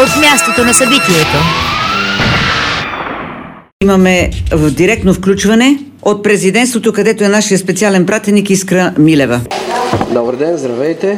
от мястото на събитието. Имаме в директно включване от президентството, където е нашия специален пратеник Искра Милева. Добър ден, здравейте!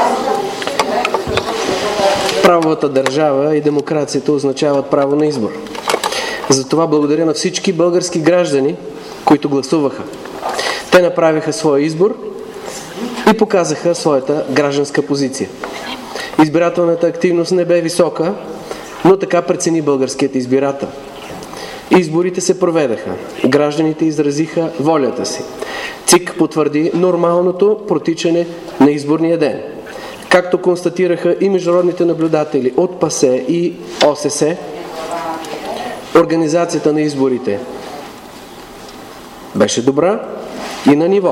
Правовата държава и демокрацията означават право на избор. Затова благодаря на всички български граждани, които гласуваха. Те направиха своя избор и показаха своята гражданска позиция. Избирателната активност не бе висока, но така прецени българският избирател. Изборите се проведаха. Гражданите изразиха волята си. ЦИК потвърди нормалното протичане на изборния ден. Както констатираха и международните наблюдатели от ПАСЕ и ОССЕ, организацията на изборите беше добра и на ниво.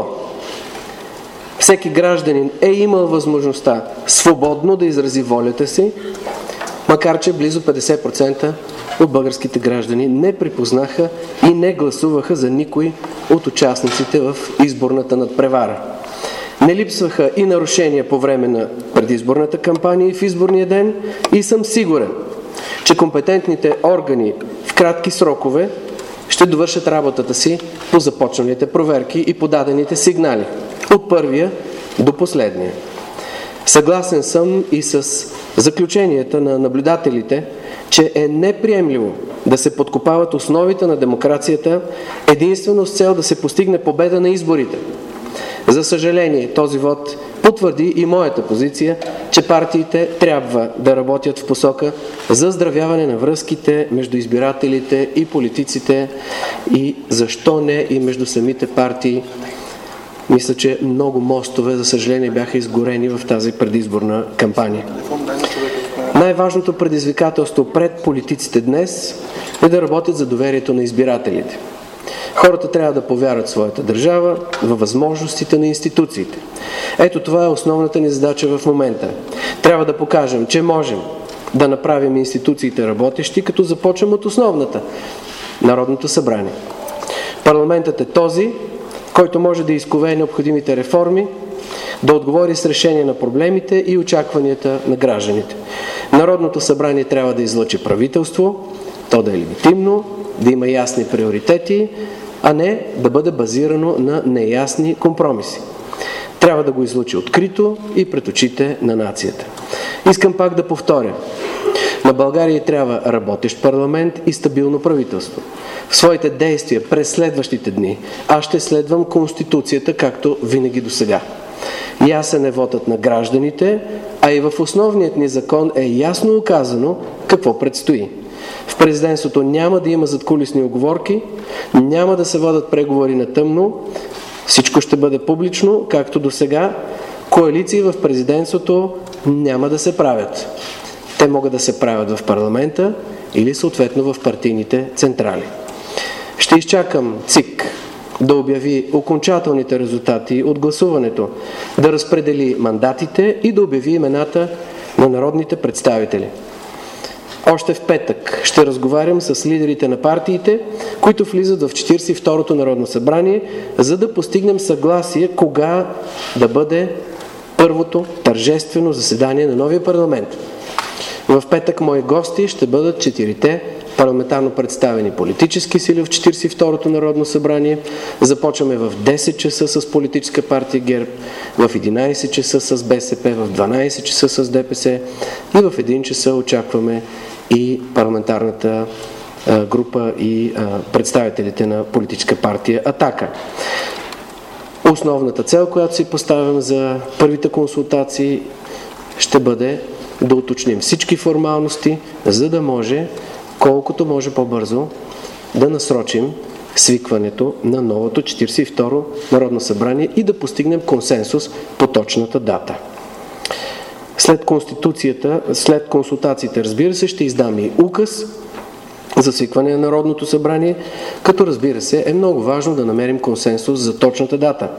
Всеки гражданин е имал възможността свободно да изрази волята си, макар че близо 50% от българските граждани не припознаха и не гласуваха за никой от участниците в изборната надпревара. Не липсваха и нарушения по време на предизборната кампания и в изборния ден и съм сигурен, че компетентните органи в кратки срокове ще довършат работата си по започналите проверки и подадените сигнали от първия до последния. Съгласен съм и с заключенията на наблюдателите, че е неприемливо да се подкопават основите на демокрацията единствено с цел да се постигне победа на изборите. За съжаление, този вод потвърди и моята позиция, че партиите трябва да работят в посока за оздравяване на връзките между избирателите и политиците и защо не и между самите партии. Мисля, че много мостове, за съжаление, бяха изгорени в тази предизборна кампания. Най-важното предизвикателство пред политиците днес е да работят за доверието на избирателите. Хората трябва да повярват в своята държава, във възможностите на институциите. Ето това е основната ни задача в момента. Трябва да покажем, че можем да направим институциите работещи, като започнем от основната – Народното събрание. Парламентът е този, който може да изкове необходимите реформи, да отговори с решение на проблемите и очакванията на гражданите. Народното събрание трябва да излъчи правителство, то да е легитимно, да има ясни приоритети, а не да бъде базирано на неясни компромиси. Трябва да го излъчи открито и пред очите на нацията. Искам пак да повторя. На България трябва работещ парламент и стабилно правителство. В своите действия през следващите дни аз ще следвам Конституцията, както винаги досега. Ясен е вотът на гражданите, а и в основният ни закон е ясно указано какво предстои. В президентството няма да има задкулисни уговорки, няма да се водят преговори на тъмно, всичко ще бъде публично, както досега. Коалиции в президентството няма да се правят. Те могат да се правят в парламента или съответно в партийните централи. Ще изчакам ЦИК да обяви окончателните резултати от гласуването, да разпредели мандатите и да обяви имената на народните представители. Още в петък ще разговарям с лидерите на партиите, които влизат в 42-то Народно събрание, за да постигнем съгласие кога да бъде първото тържествено заседание на новия парламент. В петък мои гости ще бъдат 4-те парламентарно представени политически сили в 42-то Народно събрание. Започваме в 10 часа с политическа партия ГЕРБ, в 11 часа с БСП, в 12 часа с ДПС и в 1 часа очакваме и парламентарната група и представителите на политическа партия „Атака“. Основната цел, която си поставям за първите консултации, ще бъде да уточним всички формалности, за да може колкото може по-бързо да насрочим свикването на новото 42-ро Народно събрание и да постигнем консенсус по точната дата. След консултациите, разбира се, ще издам и указ за свикване на Народното събрание, като разбира се е много важно да намерим консенсус за точната дата.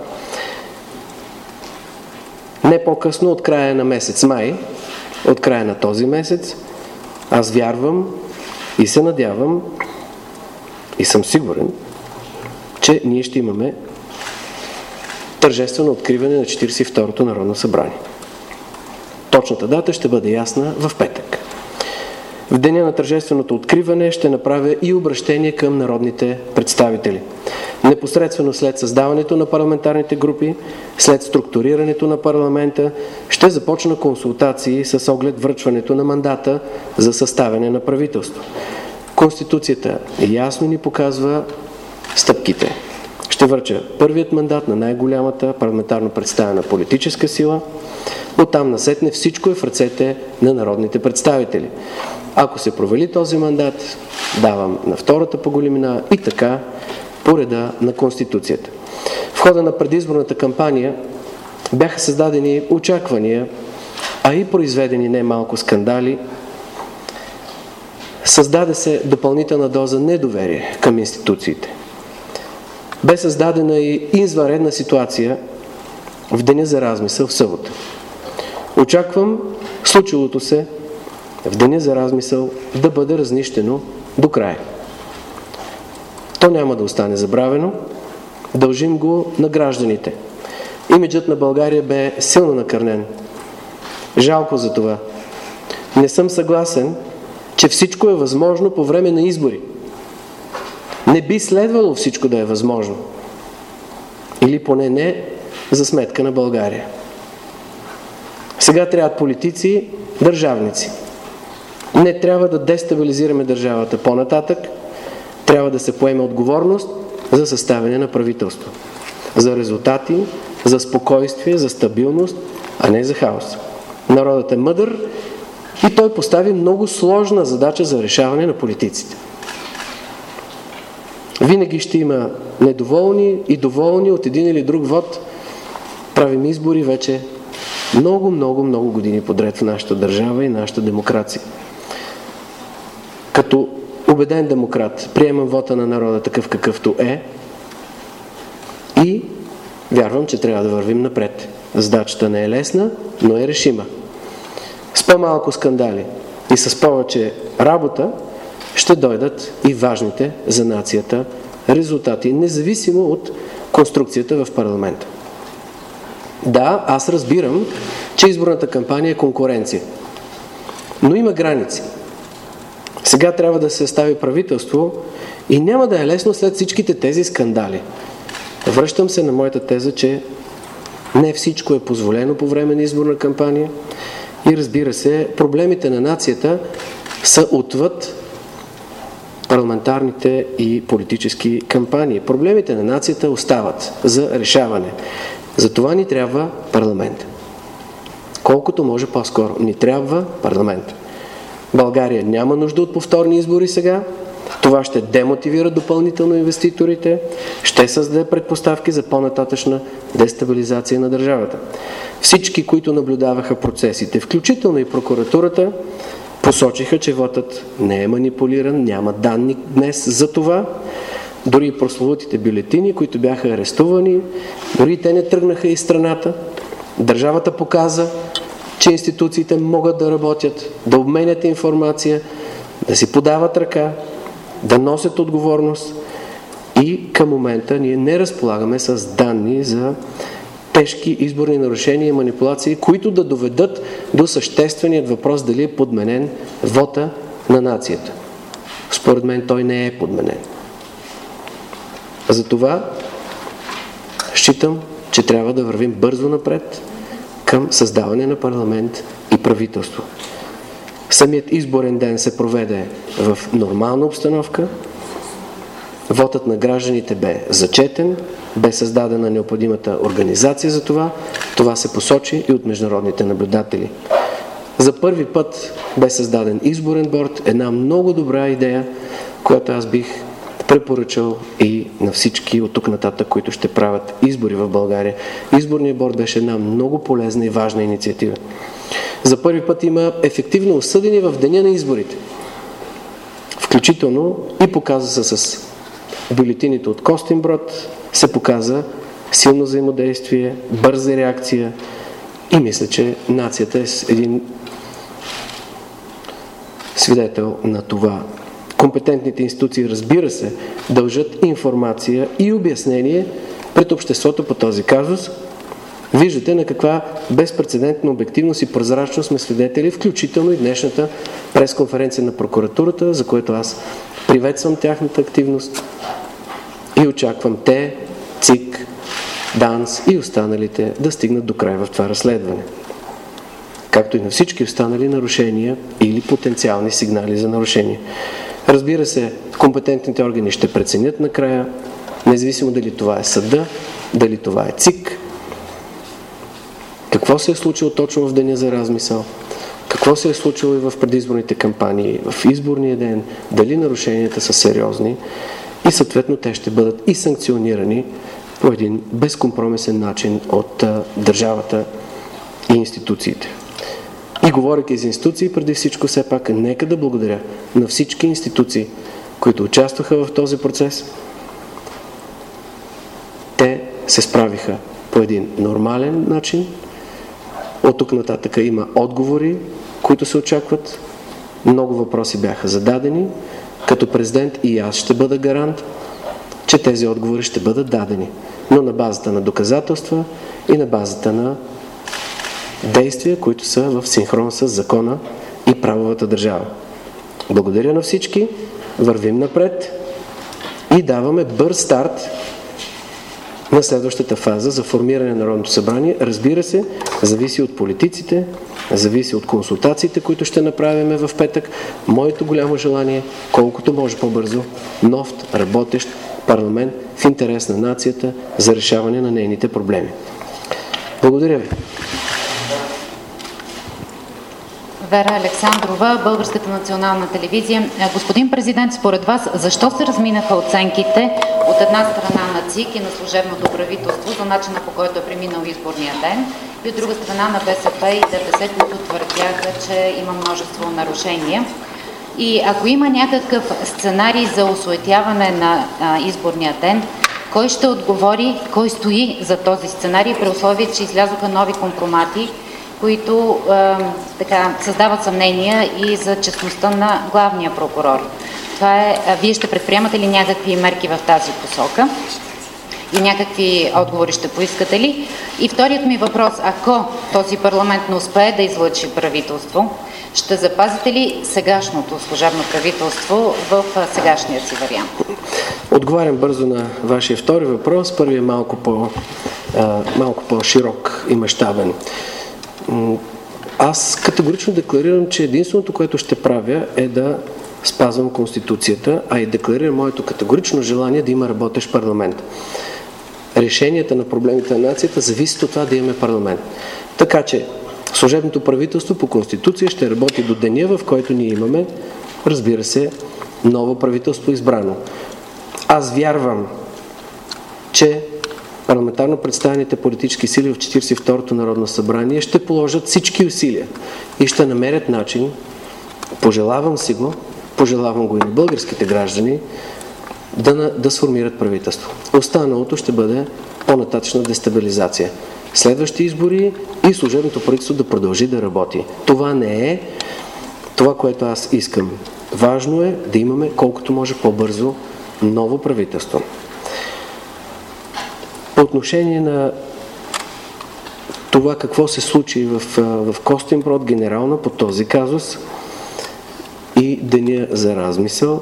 Не по-късно от края на месец май, от края на този месец, аз вярвам и се надявам и съм сигурен, че ние ще имаме тържествено откриване на 42-то Народно събрание. Точната дата ще бъде ясна в петък. В деня на тържественото откриване ще направя и обращение към народните представители. Непосредствено след създаването на парламентарните групи, след структурирането на парламента, ще започна консултации с оглед връчването на мандата за съставяне на правителство. Конституцията ясно ни показва стъпките. Ще връча първият мандат на най-голямата парламентарно представена политическа сила. Оттам насетне всичко е в ръцете на народните представители. Ако се провали този мандат, давам на втората по големина и така по реда на Конституцията. В хода на предизборната кампания бяха създадени очаквания, а и произведени немалко скандали. Създаде се допълнителна доза недоверие към институциите. Бе създадена и извънредна ситуация в деня за размисъл в събота. Очаквам случилото се в деня за размисъл да бъде разнищено до края. То няма да остане забравено. Дължим го на гражданите. Имиджът на България бе силно накърнен. Жалко за това. Не съм съгласен, че всичко е възможно по време на избори. Не би следвало всичко да е възможно. Или поне не за сметка на България. Сега трябват политици, държавници. Не трябва да дестабилизираме държавата по-нататък. Трябва да се поеме отговорност за съставяне на правителство. За резултати, за спокойствие, за стабилност, а не за хаос. Народът е мъдър и той постави много сложна задача за решаване на политиците. Винаги ще има недоволни и доволни от един или друг вод. Правим избори вече много години подред в нашата държава и нашата демокрация. Като убеден демократ приемам вота на народа такъв какъвто е и вярвам, че трябва да вървим напред. Задачата не е лесна, но е решима. С по-малко скандали и с повече работа ще дойдат и важните за нацията резултати, независимо от конструкцията в парламента. Да, аз разбирам, че изборната кампания е конкуренция. Но има граници. Сега трябва да се състави правителство и няма да е лесно след всичките тези скандали. Връщам се на моята теза, че не всичко е позволено по време на изборна кампания и разбира се, проблемите на нацията са отвъд парламентарните и политически кампании. Проблемите на нацията остават за решаване. Затова ни трябва парламент. Колкото може по-скоро ни трябва парламент. България няма нужда от повторни избори сега. Това ще демотивира допълнително инвеститорите, ще създаде предпоставки за по-нататъчна дестабилизация на държавата. Всички, които наблюдаваха процесите, включително и прокуратурата, посочиха, че вотът не е манипулиран, няма данни днес за това. Дори и прословутите бюлетини, които бяха арестувани, дори те не тръгнаха из страната. Държавата показа, че институциите могат да работят, да обменят информация, да си подават ръка, да носят отговорност и към момента ние не разполагаме с данни за тежки изборни нарушения и манипулации, които да доведат до същественият въпрос дали е подменен вота на нацията. Според мен той не е подменен. Затова считам, че трябва да вървим бързо напред към създаване на парламент и правителство. Самият изборен ден се проведе в нормална обстановка. Вотът на гражданите бе зачетен, бе създадена необходимата организация за това. Това се посочи и от международните наблюдатели. За първи път бе създаден изборен борд, една много добра идея, която аз бих препоръчал и на всички от тук нататък, които ще правят избори в България. Изборният борд беше една много полезна и важна инициатива. За първи път има ефективно осъдени в деня на изборите. Включително и показа се с бюлетините от Костинброд, се показа силно взаимодействие, бърза реакция и мисля, че нацията е един свидетел на това. Компетентните институции, разбира се, дължат информация и обяснение пред обществото по този казус. Виждате на каква безпрецедентна обективност и прозрачност сме свидетели, включително и днешната пресконференция на прокуратурата, за което аз приветствам тяхната активност и очаквам те, ЦИК, ДАНС и останалите да стигнат до край в това разследване. Както и на всички останали нарушения или потенциални сигнали за нарушения. Разбира се, компетентните органи ще преценят накрая, независимо дали това е съда, дали това е ЦИК, какво се е случило точно в деня за размисъл, какво се е случило и в предизборните кампании, в изборния ден, дали нарушенията са сериозни и съответно те ще бъдат и санкционирани по един безкомпромисен начин от държавата и институциите. И говорейки за институции, преди всичко все пак нека да благодаря на всички институции, които участваха в този процес. Те се справиха по един нормален начин. От тук нататък има отговори, които се очакват. Много въпроси бяха зададени. Като президент и аз ще бъда гарант, че тези отговори ще бъдат дадени. Но на базата на доказателства и на базата на действия, които са в синхрон с закона и правовата държава. Благодаря на всички, вървим напред и даваме бърз старт на следващата фаза за формиране на Народното събрание. Разбира се, зависи от политиците, зависи от консултациите, които ще направим в петък. Моето голямо желание, колкото може по-бързо, нов, работещ парламент в интерес на нацията за решаване на нейните проблеми. Благодаря ви. Вера Александрова, Българската национална телевизия. Господин президент, според вас, защо се разминаха оценките от една страна на ЦИК и на служебното правителство за начина, по който е преминал изборния ден, и от друга страна на БСП и ДПС, които твърдяха, че има множество нарушения? И ако има някакъв сценарий за осуетяване на изборния ден, кой ще отговори, кой стои за този сценарий, при условие, че излязоха нови компромати, които създават съмнения и за честността на главния прокурор? Това е, вие ще предприемате ли някакви мерки в тази посока? И някакви отговори ще поискате ли? И вторият ми въпрос, ако този парламент не успее да излъчи правителство, ще запазите ли сегашното служебно правителство в сегашния си вариант? Отговарям бързо на вашия втори въпрос. Първият е малко по-широк и мащабен. Аз категорично декларирам, че единственото, което ще правя, е да спазвам Конституцията, а и декларирам моето категорично желание да има работещ парламент. Решенията на проблемите на нацията зависят от това да имаме парламент. Така че служебното правителство по Конституция ще работи до деня, в който ние имаме, разбира се, ново правителство избрано. Аз вярвам, че парламентарно представените политически сили в 42-то Народно събрание ще положат всички усилия и ще намерят начин, пожелавам си го, пожелавам го и на българските граждани, да сформират правителство. Останалото ще бъде по-нататъчна дестабилизация. Следващи избори и служебното правителство да продължи да работи. Това не е това, което аз искам. Важно е да имаме колкото може по-бързо ново правителство. По отношение на това какво се случи в Костинброд, генерално по този казус и деня за размисъл,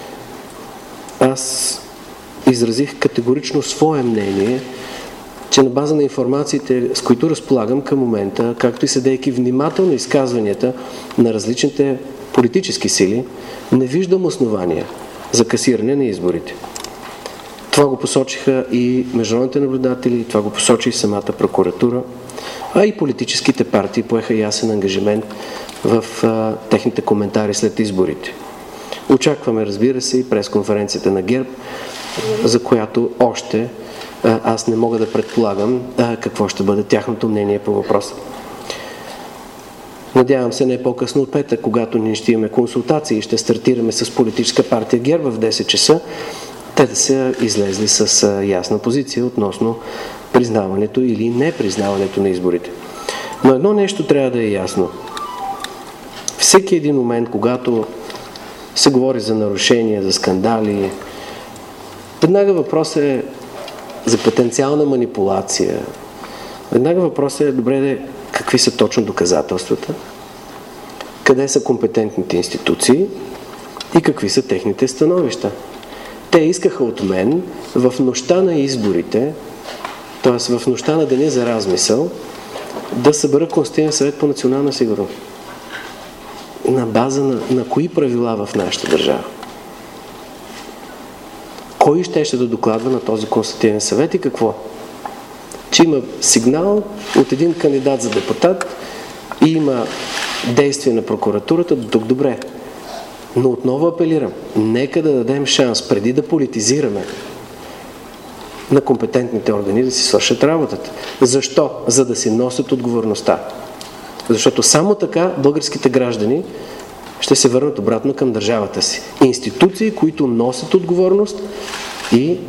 аз изразих категорично свое мнение, че на база на информациите, с които разполагам към момента, както и съдейки внимателно изказванията на различните политически сили, не виждам основания за касиране на изборите. Това го посочиха и международните наблюдатели, това го посочи и самата прокуратура, а и политическите партии поеха ясен ангажимент в техните коментари след изборите. Очакваме, разбира се, и пресконференцията на ГЕРБ, за която още аз не мога да предполагам какво ще бъде тяхното мнение по въпроса. Надявам се не по-късно от петък, когато ние ще имаме консултации и ще стартираме с политическа партия ГЕРБ в 10 часа, те да са излезли с ясна позиция относно признаването или непризнаването на изборите. Но едно нещо трябва да е ясно. Всеки един момент, когато се говори за нарушения, за скандали, веднага въпрос е за потенциална манипулация. Веднага въпрос е добре какви са точно доказателствата, къде са компетентните институции и какви са техните становища. Те искаха от мен в нощта на изборите, т.е. в нощта на деня за размисъл, да събера Консултативен съвет по национална сигурност. На база на кои правила в нашата държава? Кой ще да докладва на този Консултативен съвет и какво? Че има сигнал от един кандидат за депутат и има действие на прокуратурата, до тук добре. Но отново апелирам, нека да дадем шанс, преди да политизираме, на компетентните органи да си свършат работата. Защо? За да си носят отговорността. Защото само така българските граждани ще се върнат обратно към държавата си. Институции, които носят отговорност и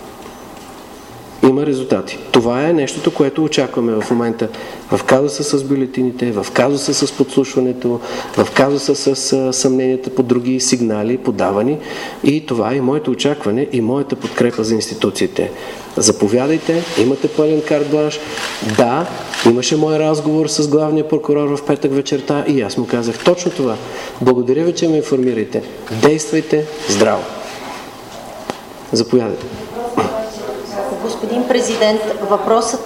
има резултати. Това е нещото, което очакваме в момента в казуса с бюлетините, в казуса с подслушването, в казуса с съмненията по други сигнали, подавани. И това е моето очакване и моята подкрепа за институциите. Заповядайте, имате пълен карт-бланш. Да, имаше мой разговор с главния прокурор в петък вечерта и аз му казах точно това. Благодаря ви, че ме информирате. Действайте здраво. Заповядайте. Господин президент, въпросът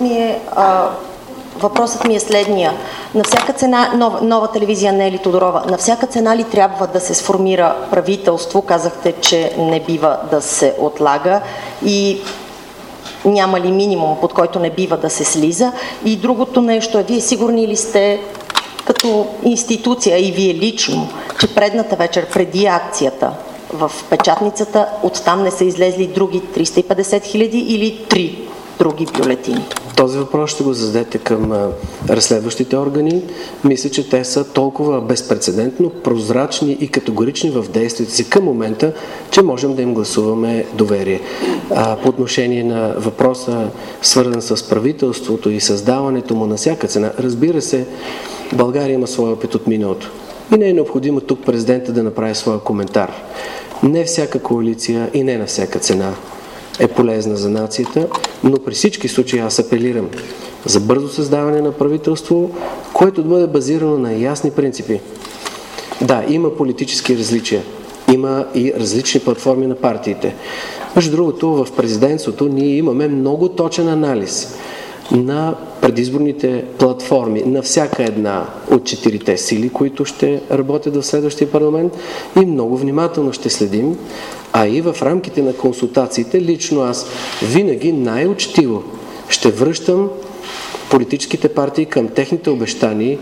ми е следния. На всяка цена, нова телевизия Нели Тодорова, на всяка цена ли трябва да се сформира правителство? Казахте, че не бива да се отлага и няма ли минимум, под който не бива да се слиза? И другото нещо е, вие сигурни ли сте като институция и вие лично, че предната вечер, преди акцията в печатницата, оттам не са излезли други 350 хиляди или 3 други бюлетини? Този въпрос ще го зададете към разследващите органи. Мисля, че те са толкова безпрецедентно прозрачни и категорични в действията си към момента, че можем да им гласуваме доверие. По отношение на въпроса, свързан с правителството и създаването му на всяка цена, разбира се, България има своя опит от миналото. И не е необходимо тук президента да направи своя коментар. Не всяка коалиция и не на всяка цена е полезна за нацията, но при всички случаи аз апелирам за бързо създаване на правителство, което да бъде базирано на ясни принципи. Да, има политически различия, има и различни платформи на партиите. Между другото, в президентството ние имаме много точен анализ на предизборните платформи на всяка една от 4-те сили, които ще работят в следващия парламент и много внимателно ще следим, а и в рамките на консултациите лично аз винаги най-учтиво ще връщам политическите партии към техните обещания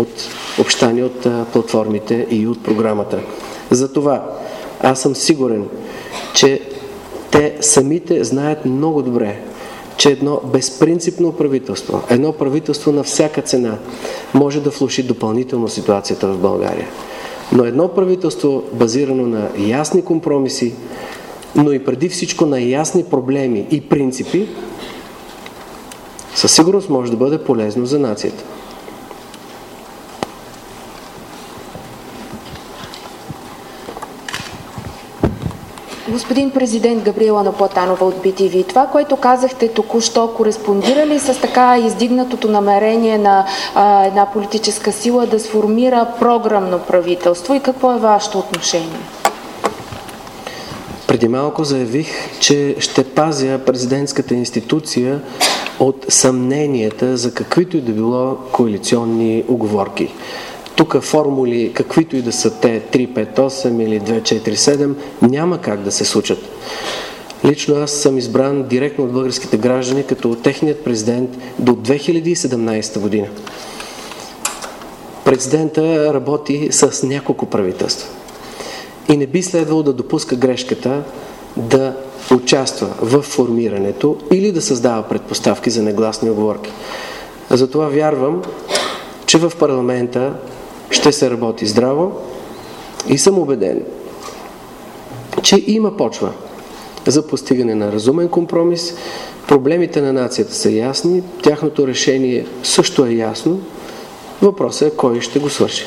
от платформите и от програмата. Затова аз съм сигурен, че те самите знаят много добре, че едно безпринципно правителство, едно правителство на всяка цена може да влоши допълнително ситуацията в България. Но едно правителство, базирано на ясни компромиси, но и преди всичко на ясни проблеми и принципи, със сигурност може да бъде полезно за нацията. Господин президент, Габриела Наплатанова от BTV, това, което казахте току-що, кореспондира ли с така издигнатото намерение на една политическа сила да сформира програмно правителство и какво е вашето отношение? Преди малко заявих, че ще пазя президентската институция от съмненията за каквито и да било коалиционни уговорки. Тук формули, каквито и да са те, 358 или 247, няма как да се случат. Лично аз съм избран директно от българските граждани като техният президент до 2017 година. Президента работи с няколко правителства и не би следвало да допуска грешката да участва в формирането или да създава предпоставки за негласни уговорки. Затова вярвам, че в парламента ще се работи здраво и съм убеден, че има почва за постигане на разумен компромис. Проблемите на нацията са ясни, тяхното решение също е ясно. Въпросът е кой ще го свърши.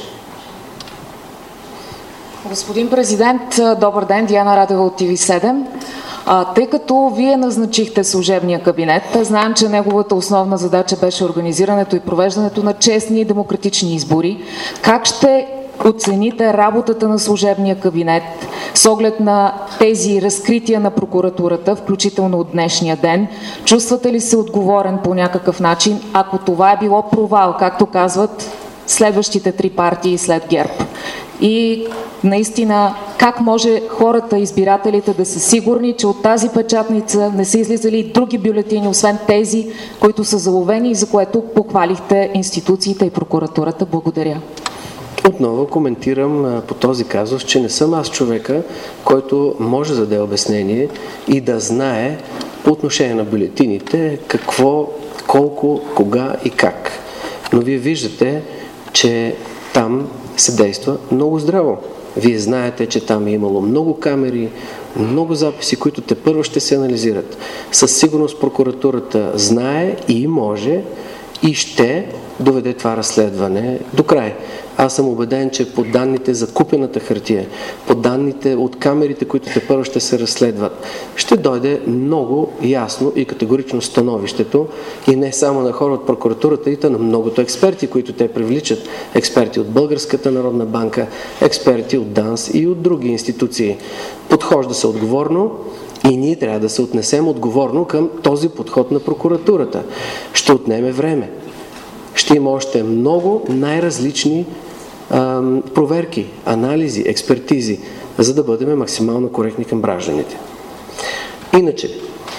Господин президент, добър ден, Диана Радева от TV7. Тъй като вие назначихте служебния кабинет, знаем, че неговата основна задача беше организирането и провеждането на честни и демократични избори. Как ще оцените работата на служебния кабинет с оглед на тези разкрития на прокуратурата, включително от днешния ден? Чувствате ли се отговорен по някакъв начин, ако това е било провал, както казват следващите три партии след ГЕРБ? И наистина, как може хората, избирателите да са сигурни, че от тази печатница не са излизали и други бюлетини, освен тези, които са заловени и за което похвалихте институциите и прокуратурата? Благодаря. Отново коментирам по този казус, че не съм аз човека, който може да даде обяснение и да знае по отношение на бюлетините какво, колко, кога и как. Но вие виждате, че там се действа много здраво. Вие знаете, че там е имало много камери, много записи, които тепърва ще се анализират. Със сигурност прокуратурата знае и може и ще доведе това разследване до край. Аз съм убеден, че по данните за купената хартия, по данните от камерите, които тепърва ще се разследват, ще дойде много ясно и категорично становището и не само на хора от прокуратурата, и на многото експерти, които те привличат. Експерти от Българската народна банка, експерти от ДАНС и от други институции. Подхожда се отговорно и ние трябва да се отнесем отговорно към този подход на прокуратурата. Ще отнеме време. Ще има още много най-различни проверки, анализи, експертизи, за да бъдем максимално коректни към гражданите. Иначе,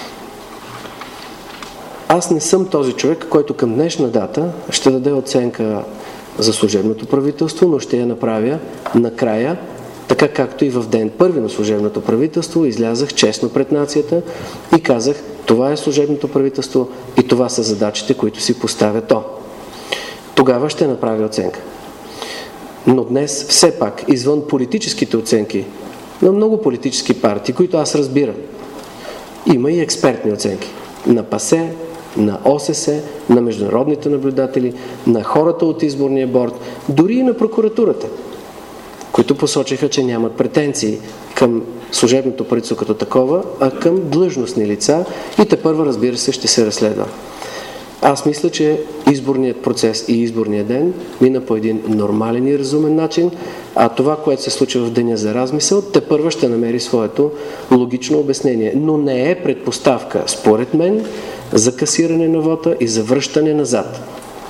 аз не съм този човек, който към днешна дата ще даде оценка за служебното правителство, но ще я направя накрая, така както и в ден първи на служебното правителство излязах честно пред нацията и казах, това е служебното правителство и това са задачите, които си поставя то. Тогава ще направя оценка. Но днес все пак, извън политическите оценки на много политически партии, които аз разбирам, има и експертни оценки на ПАСЕ, на ОССЕ, на международните наблюдатели, на хората от изборния борд, дори и на прокуратурата, които посочиха, че нямат претенции към служебното правителство като такова, а към длъжностни лица и тепърва, разбира се, ще се разследва. Аз мисля, че изборният процес и изборният ден мина по един нормален и разумен начин, а това, което се случва в деня за размисъл, тепърва ще намери своето логично обяснение. Но не е предпоставка, според мен, за касиране на вота и за връщане назад.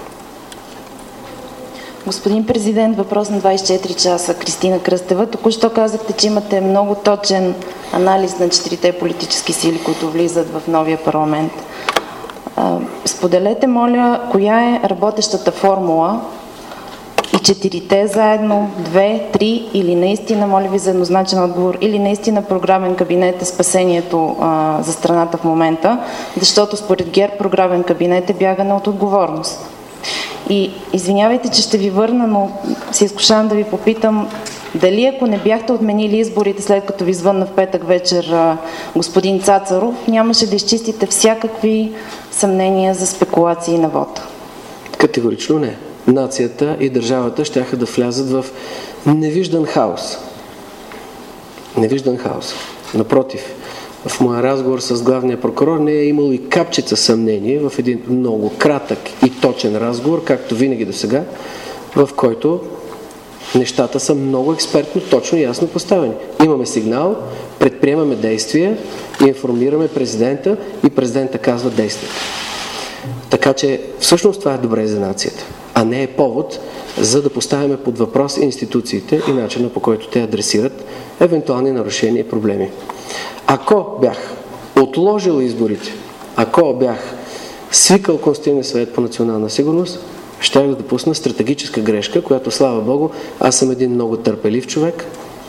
Господин президент, въпрос на 24 часа. Кристина Кръстева. Току-що казахте, че имате много точен анализ на 4-те политически сили, които влизат в новия парламент. Споделете, моля, коя е работещата формула и 4-те заедно, 2, 3 или наистина, моля ви за еднозначен отговор, или наистина програмен кабинет е спасението за страната в момента, защото според ГЕРБ програмен кабинет е бягане от отговорност. И извинявайте, че ще ви върна, но се изкушавам да ви попитам дали ако не бяхте отменили изборите, след като ви звънна в петък вечер господин Цацаров, нямаше да изчистите всякакви съмнения за спекулации на вота? Категорично не. Нацията и държавата щяха да влязат в невиждан хаос. Невиждан хаос. Напротив, в моя разговор с главния прокурор не е имало и капчица съмнение в един много кратък и точен разговор, както винаги до сега, в който нещата са много експертно, точно и ясно поставени. Имаме сигнал, предприемаме действия, информираме президента и президента казва действията. Така че всъщност това е добре за нацията, а не е повод за да поставяме под въпрос институциите и начина, по който те адресират евентуални нарушения и проблеми. Ако бях отложил изборите, ако бях свикал Конституционния съвет по национална сигурност, щях да допусна стратегическа грешка, която, слава Богу, аз съм един много търпелив човек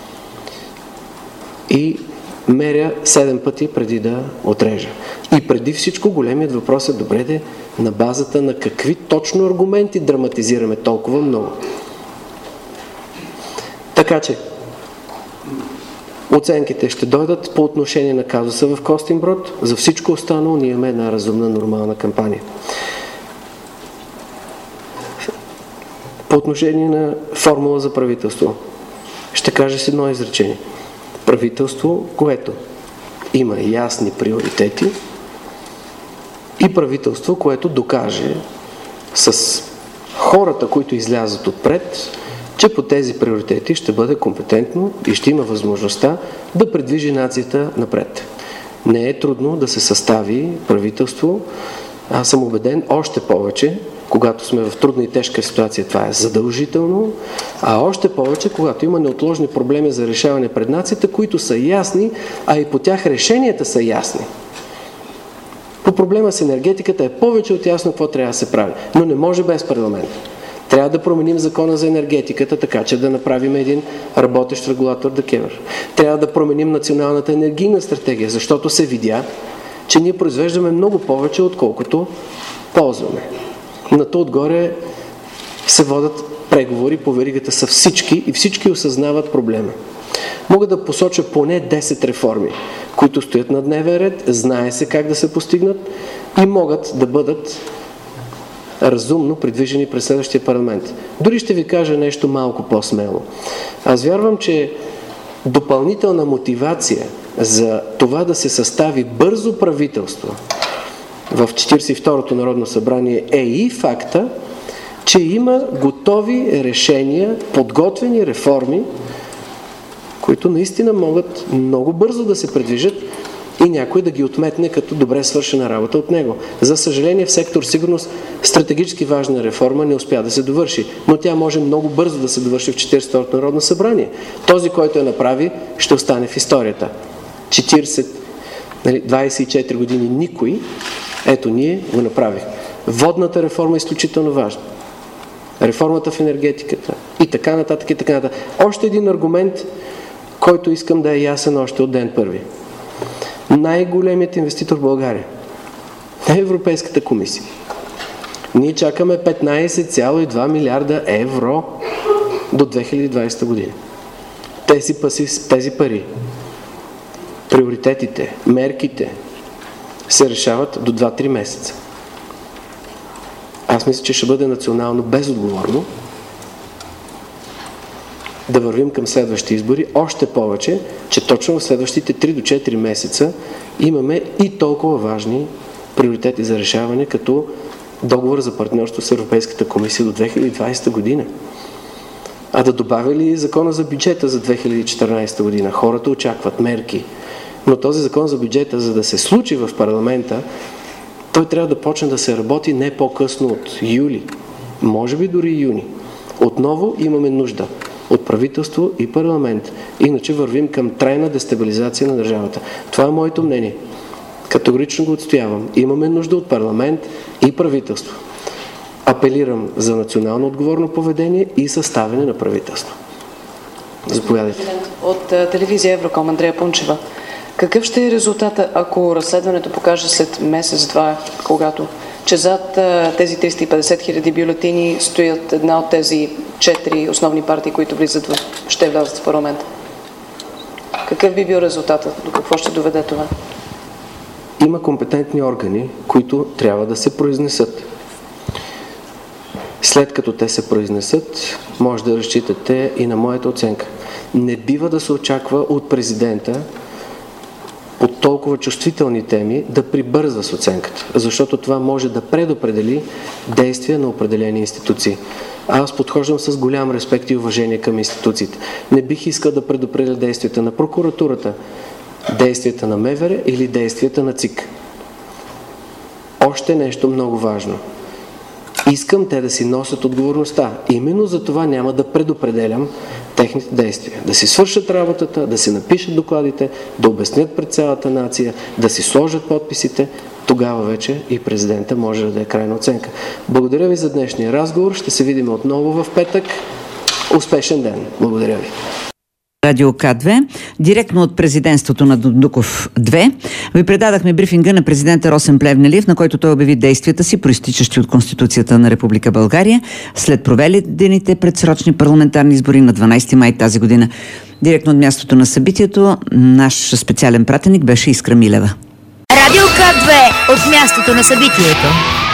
и меря 7 пъти преди да отрежа. И преди всичко големият въпрос е добре де на базата на какви точно аргументи драматизираме толкова много. Така че оценките ще дойдат по отношение на казуса в Костинброд. За всичко останало ние имаме една разумна, нормална кампания. По отношение на формула за правителство, ще кажа с едно изречение. Правителство, което има ясни приоритети и правителство, което докаже с хората, които излязат отпред че по тези приоритети ще бъде компетентно и ще има възможността да придвижи нацията напред. Не е трудно да се състави правителство. Аз съм убеден, още повече, когато сме в трудна и тежка ситуация, това е задължително, а още повече, когато има неотложни проблеми за решаване пред нацията, които са ясни, а и по тях решенията са ясни. По проблема с енергетиката е повече от ясно какво трябва да се прави, но не може без парламент. Трябва да променим закона за енергетиката, така че да направим един работещ регулатор ДКЕВР. Трябва да променим националната енергийна стратегия, защото се видя, че ние произвеждаме много повече, отколкото ползваме. На то отгоре се водят преговори по веригата са всички и всички осъзнават проблема. Мога да посоча поне 10 реформи, които стоят на дневен ред, знае се как да се постигнат и могат да бъдат разумно придвижени през следващия парламент. Дори ще ви кажа нещо малко по-смело. Аз вярвам, че допълнителна мотивация за това да се състави бързо правителство в 42-то Народно събрание е и факта, че има готови решения, подготвени реформи, които наистина могат много бързо да се придвижат и някой да ги отметне като добре свършена работа от него. За съжаление, в сектор сигурност стратегически важна реформа не успя да се довърши, но тя може много бързо да се довърши в 42-то Народно събрание. Този, който я направи, ще остане в историята. 24 години никой, ето ние го направих. Водната реформа е изключително важна. Реформата в енергетиката и така нататък и така нататък. Още един аргумент, който искам да е ясен още от ден първи. Най-големият инвеститор в България е Европейската комисия. Ние чакаме 15,2 милиарда евро до 2020 година. Тези пари, приоритетите, мерките се решават до 2-3 месеца. Аз мисля, че ще бъде национално безотговорно да вървим към следващи избори, още повече, че точно в следващите 3 до 4 месеца имаме и толкова важни приоритети за решаване, като договор за партньорство с Европейската комисия до 2020 година. А да добавя ли закона за бюджета за 2014 година? Хората очакват мерки. Но този закон за бюджета, за да се случи в парламента, той трябва да почне да се работи не по-късно от юли, може би дори юни. Отново имаме нужда от правителство и парламент. Иначе вървим към трайна дестабилизация на държавата. Това е моето мнение. Категорично го отстоявам. Имаме нужда от парламент и правителство. Апелирам за национално отговорно поведение и съставяне на правителство. Заповядайте. От телевизия Евроком, Андрея Пунчева. Какъв ще е резултата, ако разследването покаже след месец-два, когато че зад тези 350 хиляди бюлетини стоят една от тези 4 основни партии, които ще влязат в парламента? Какъв би бил резултатът? До какво ще доведе това? Има компетентни органи, които трябва да се произнесат. След като те се произнесат, може да разчитате и на моята оценка. Не бива да се очаква от президента по толкова чувствителни теми да прибързва с оценката, защото това може да предопредели действия на определени институции. Аз подхождам с голям респект и уважение към институциите. Не бих искал да предопределя действията на прокуратурата, действията на МВР или действията на ЦИК. Още нещо много важно. Искам те да си носят отговорността. Именно за това няма да предопределям техните действия. Да си свършат работата, да си напишат докладите, да обяснят пред цялата нация, да си сложат подписите. Тогава вече и президента може да даде крайна оценка. Благодаря ви за днешния разговор. Ще се видим отново в петък. Успешен ден. Благодаря ви. Радио К2, директно от президентството на Дондуков 2, ви предадахме брифинга на президента Росен Плевнелиев, на който той обяви действията си, проистичащи от Конституцията на Република България, след проведените предсрочни парламентарни избори на 12 май тази година. Директно от мястото на събитието, наш специален пратеник беше Искра Милева. Радио К2 от мястото на събитието.